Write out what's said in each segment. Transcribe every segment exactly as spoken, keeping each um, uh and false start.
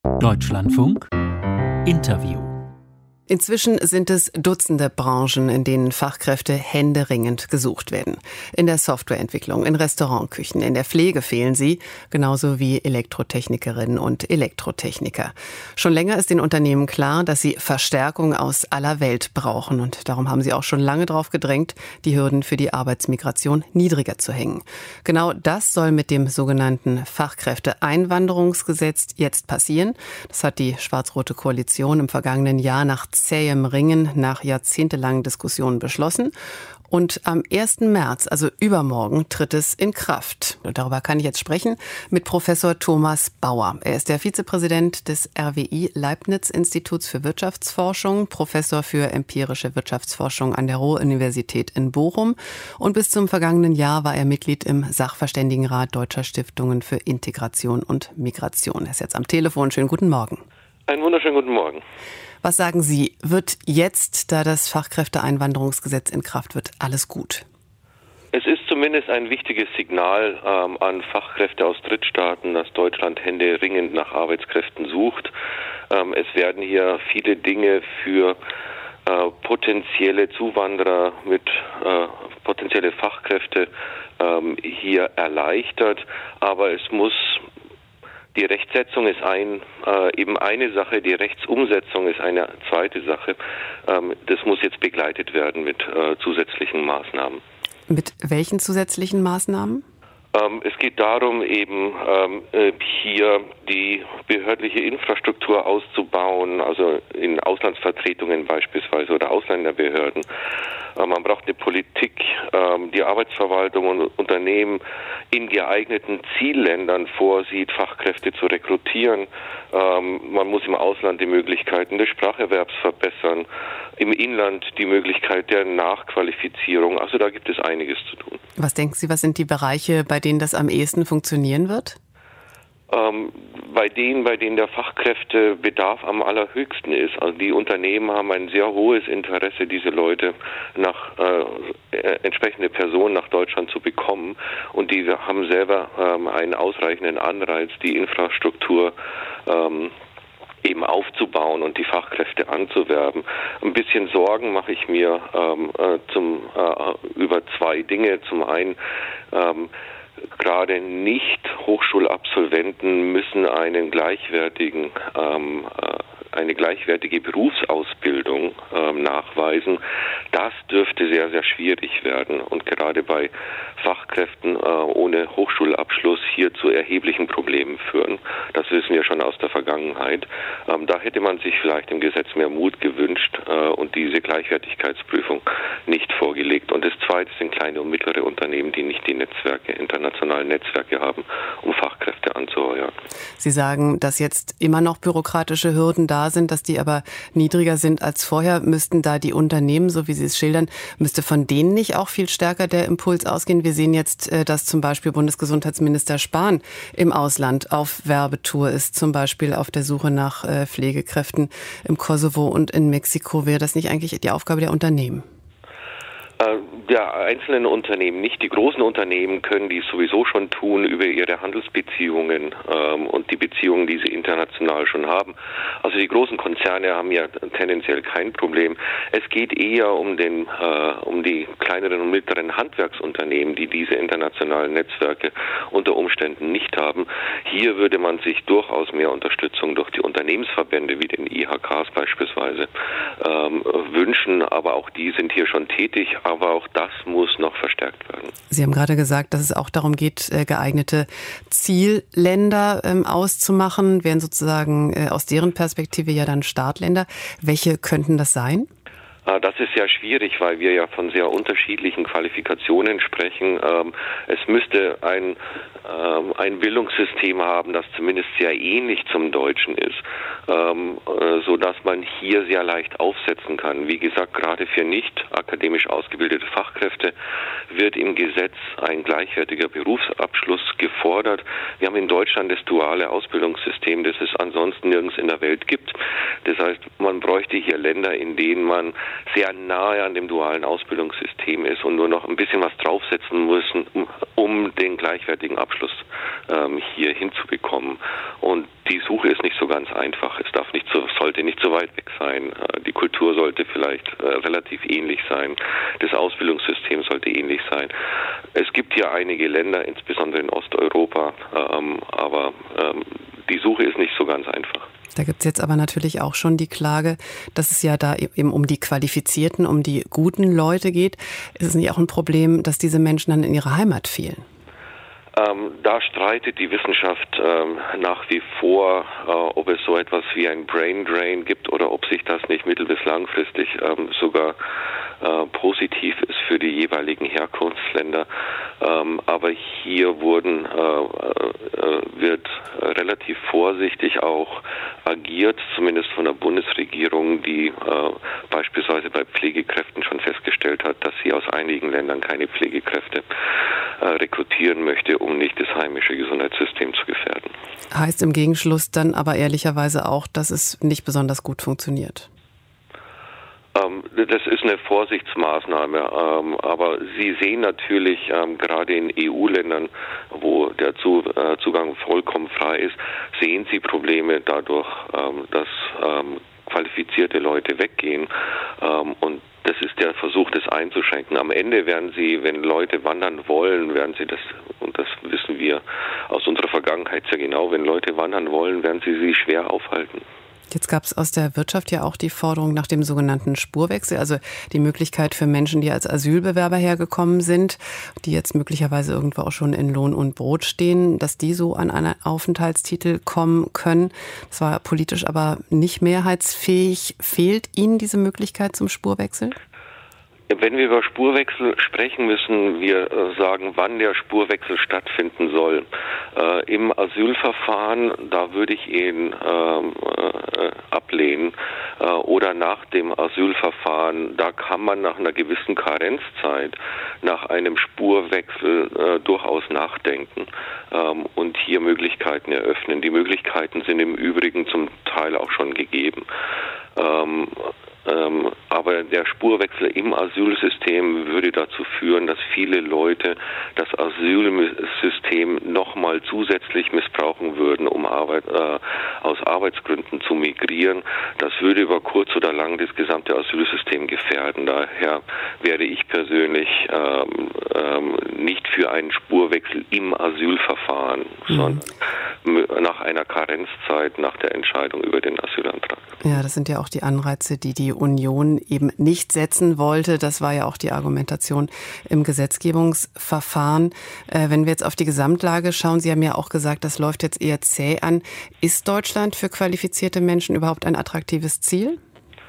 Deutschlandfunk Interview. Inzwischen sind es Dutzende Branchen, in denen Fachkräfte händeringend gesucht werden. In der Softwareentwicklung, in Restaurantküchen, in der Pflege fehlen sie, genauso wie Elektrotechnikerinnen und Elektrotechniker. Schon länger ist den Unternehmen klar, dass sie Verstärkung aus aller Welt brauchen. Und darum haben sie auch schon lange darauf gedrängt, die Hürden für die Arbeitsmigration niedriger zu hängen. Genau das soll mit dem sogenannten Fachkräfteeinwanderungsgesetz jetzt passieren. Das hat die schwarz-rote Koalition im vergangenen Jahr nach zähem Ringen nach jahrzehntelangen Diskussionen beschlossen. Und am ersten März, also übermorgen, tritt es in Kraft. Und darüber kann ich jetzt sprechen mit Professor Thomas Bauer. Er ist der Vizepräsident des R W I Leibniz-Instituts für Wirtschaftsforschung, Professor für empirische Wirtschaftsforschung an der Ruhr-Universität in Bochum. Und bis zum vergangenen Jahr war er Mitglied im Sachverständigenrat Deutscher Stiftungen für Integration und Migration. Er ist jetzt am Telefon. Schönen guten Morgen. Einen wunderschönen guten Morgen. Was sagen Sie, wird jetzt, da das Fachkräfteeinwanderungsgesetz in Kraft wird, alles gut? Es ist zumindest ein wichtiges Signal ähm, an Fachkräfte aus Drittstaaten, dass Deutschland händeringend nach Arbeitskräften sucht. Ähm, es werden hier viele Dinge für äh, potenzielle Zuwanderer mit äh, potenzielle Fachkräfte ähm, hier erleichtert, aber es muss Die Rechtsetzung ist ein, äh, eben eine Sache, die Rechtsumsetzung ist eine zweite Sache. Ähm, das muss jetzt begleitet werden mit äh, zusätzlichen Maßnahmen. Mit welchen zusätzlichen Maßnahmen? Ähm, es geht darum, eben ähm, hier die behördliche Infrastruktur auszubauen, also in Auslandsvertretungen beispielsweise oder Ausländerbehörden. Ähm, man braucht eine Politik, ähm, die Arbeitsverwaltung und Unternehmen in geeigneten Zielländern vorsieht, Fachkräfte zu rekrutieren. Ähm, man muss im Ausland die Möglichkeiten des Spracherwerbs verbessern, im Inland die Möglichkeit der Nachqualifizierung. Also da gibt es einiges zu tun. Was denken Sie, was sind die Bereiche, bei denen das am ehesten funktionieren wird? Ähm, bei denen, bei denen der Fachkräftebedarf am allerhöchsten ist. Also die Unternehmen haben ein sehr hohes Interesse, diese Leute nach äh, entsprechende Personen nach Deutschland zu bekommen. Und die haben selber ähm, einen ausreichenden Anreiz, die Infrastruktur ähm, eben aufzubauen und die Fachkräfte anzuwerben. Ein bisschen Sorgen mache ich mir ähm, äh, zum, äh, über zwei Dinge. Zum einen, ähm, gerade Nicht-Hochschulabsolventen müssen einen gleichwertigen, ähm, äh, eine gleichwertige Berufsausbildung ähm, nachweisen. Das dürfte sehr, sehr schwierig werden und gerade bei Fachkräften äh, ohne Hochschulabschluss hier zu erheblichen Problemen führen. Das wissen wir schon aus der Vergangenheit. Ähm, da hätte man sich vielleicht im Gesetz mehr Mut gewünscht äh, und diese Gleichwertigkeitsprüfung nicht vorgelegt. Und das Zweite sind kleine und mittlere Unternehmen, die nicht die Netzwerke, internationalen Netzwerke haben, um Fachkräfte anzuheuern. Sie sagen, dass jetzt immer noch bürokratische Hürden da sind, dass die aber niedriger sind als vorher. Müssten da die Unternehmen, so wie Sie es schildern, müsste von denen nicht auch viel stärker der Impuls ausgehen? Wir sehen jetzt, dass zum Beispiel Bundesgesundheitsminister Spahn im Ausland auf Werbetour ist, zum Beispiel auf der Suche nach Pflegekräften im Kosovo und in Mexiko. Wäre das nicht eigentlich die Aufgabe der Unternehmen? Der einzelnen Unternehmen nicht. Die großen Unternehmen können dies sowieso schon tun über ihre Handelsbeziehungen ähm, und die Beziehungen, die sie international schon haben. Also die großen Konzerne haben ja tendenziell kein Problem. Es geht eher um den, äh, um die kleineren und mittleren Handwerksunternehmen, die diese internationalen Netzwerke unter Umständen nicht haben. Hier würde man sich durchaus mehr Unterstützung durch die Unternehmensverbände wie den I H Ks beispielsweise ähm, wünschen, aber auch die sind hier schon tätig. Aber auch das muss noch verstärkt werden. Sie haben gerade gesagt, dass es auch darum geht, geeignete Zielländer ähm, auszumachen, wären sozusagen äh, aus deren Perspektive ja dann Startländer. Welche könnten das sein? Das ist sehr schwierig, weil wir ja von sehr unterschiedlichen Qualifikationen sprechen. Es müsste ein, ein Bildungssystem haben, das zumindest sehr ähnlich zum Deutschen ist, so dass man hier sehr leicht aufsetzen kann. Wie gesagt, gerade für nicht akademisch ausgebildete Fachkräfte wird im Gesetz ein gleichwertiger Berufsabschluss gefordert. Wir haben in Deutschland das duale Ausbildungssystem, das es ansonsten nirgends in der Welt gibt. Das heißt, man bräuchte hier Länder, in denen man sehr nahe an dem dualen Ausbildungssystem ist und nur noch ein bisschen was draufsetzen müssen, um, um den gleichwertigen Abschluss ähm, hier hinzubekommen. Und die Suche ist nicht so ganz einfach. Es darf nicht so, sollte nicht so weit weg sein. Äh, die Kultur sollte vielleicht äh, relativ ähnlich sein. Das Ausbildungssystem sollte ähnlich sein. Es gibt hier einige Länder, insbesondere in Osteuropa, ähm, aber ähm, die Suche ist nicht so ganz einfach. Da gibt es jetzt aber natürlich auch schon die Klage, dass es ja da eben um die Qualifizierten, um die guten Leute geht. Ist es nicht auch ein Problem, dass diese Menschen dann in ihrer Heimat fehlen? Ähm, da streitet die Wissenschaft ähm, nach wie vor, äh, ob es so etwas wie ein Brain Drain gibt oder ob sich das nicht mittel- bis langfristig ähm, sogar äh, positiv ist für die jeweiligen Herkunftsländer. Ähm, aber hier wurden, äh, äh, wird relativ vorsichtig auch agiert, zumindest von der Bundesregierung, die äh, beispielsweise bei Pflegekräften schon festgestellt hat, dass sie aus einigen Ländern keine Pflegekräfte äh, rekrutieren möchte, um nicht das heimische Gesundheitssystem zu gefährden. Heißt im Gegenschluss dann aber ehrlicherweise auch, dass es nicht besonders gut funktioniert? Ähm, das ist eine Vorsichtsmaßnahme, ähm, aber Sie sehen natürlich ähm, gerade in E U-Ländern, wo der Zu, äh, Zugang vollkommen frei ist, sehen Sie Probleme dadurch, ähm, dass ähm, qualifizierte Leute weggehen ähm, und das ist der Versuch, das einzuschränken. Am Ende werden sie, wenn Leute wandern wollen, werden sie das, und das wissen wir aus unserer Vergangenheit sehr genau, wenn Leute wandern wollen, werden sie sie schwer aufhalten. Jetzt gab es aus der Wirtschaft ja auch die Forderung nach dem sogenannten Spurwechsel, also die Möglichkeit für Menschen, die als Asylbewerber hergekommen sind, die jetzt möglicherweise irgendwo auch schon in Lohn und Brot stehen, dass die so an einen Aufenthaltstitel kommen können. Das war politisch aber nicht mehrheitsfähig. Fehlt Ihnen diese Möglichkeit zum Spurwechsel? Wenn wir über Spurwechsel sprechen, müssen wir sagen, wann der Spurwechsel stattfinden soll. Äh, Im Asylverfahren, da würde ich ihn ähm, äh, ablehnen. Äh, oder nach dem Asylverfahren, da kann man nach einer gewissen Karenzzeit nach einem Spurwechsel äh, durchaus nachdenken ähm, und hier Möglichkeiten eröffnen. Die Möglichkeiten sind im Übrigen zum Teil auch schon gegeben. Ähm, Ähm, aber der Spurwechsel im Asylsystem würde dazu führen, dass viele Leute das Asylsystem nochmal zusätzlich missbrauchen würden, um Arbeit, äh, aus Arbeitsgründen zu migrieren. Das würde über kurz oder lang das gesamte Asylsystem gefährden. Daher wäre ich persönlich ähm, ähm, nicht für einen Spurwechsel im Asylverfahren, mhm. sondern nach einer Karenzzeit, nach der Entscheidung über den Asylantrag. Ja, das sind ja auch die Anreize, die die Union eben nicht setzen wollte. Das war ja auch die Argumentation im Gesetzgebungsverfahren. Äh, wenn wir jetzt auf die Gesamtlage schauen, Sie haben ja auch gesagt, das läuft jetzt eher zäh an. Ist Deutschland für qualifizierte Menschen überhaupt ein attraktives Ziel?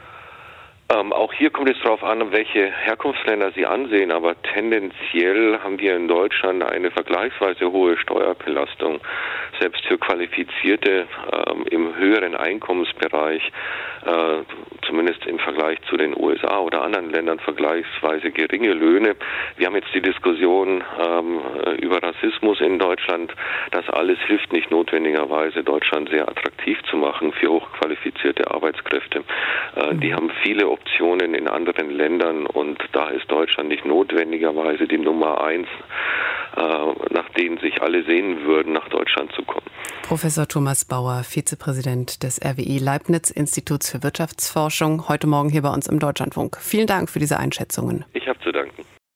Ähm, auch hier kommt es darauf an, welche Herkunftsländer Sie ansehen, aber tendenziell haben wir in Deutschland eine vergleichsweise hohe Steuerbelastung. Selbst für Qualifizierte ähm, im höheren Einkommensbereich, äh, zumindest im Vergleich zu den U S A oder anderen Ländern, vergleichsweise geringe Löhne. Wir haben jetzt die Diskussion ähm, über Rassismus in Deutschland. Das alles hilft nicht notwendigerweise, Deutschland sehr attraktiv zu machen für hochqualifizierte Arbeitskräfte. Äh, die haben viele Optionen in anderen Ländern und da ist Deutschland nicht notwendigerweise die Nummer eins, äh, nach denen sich alle sehnen würden, nach Deutschland zu kommen. Professor Thomas Bauer, Vizepräsident des R W I Leibniz-Instituts für Wirtschaftsforschung, heute Morgen hier bei uns im Deutschlandfunk. Vielen Dank für diese Einschätzungen. Ich habe zu danken.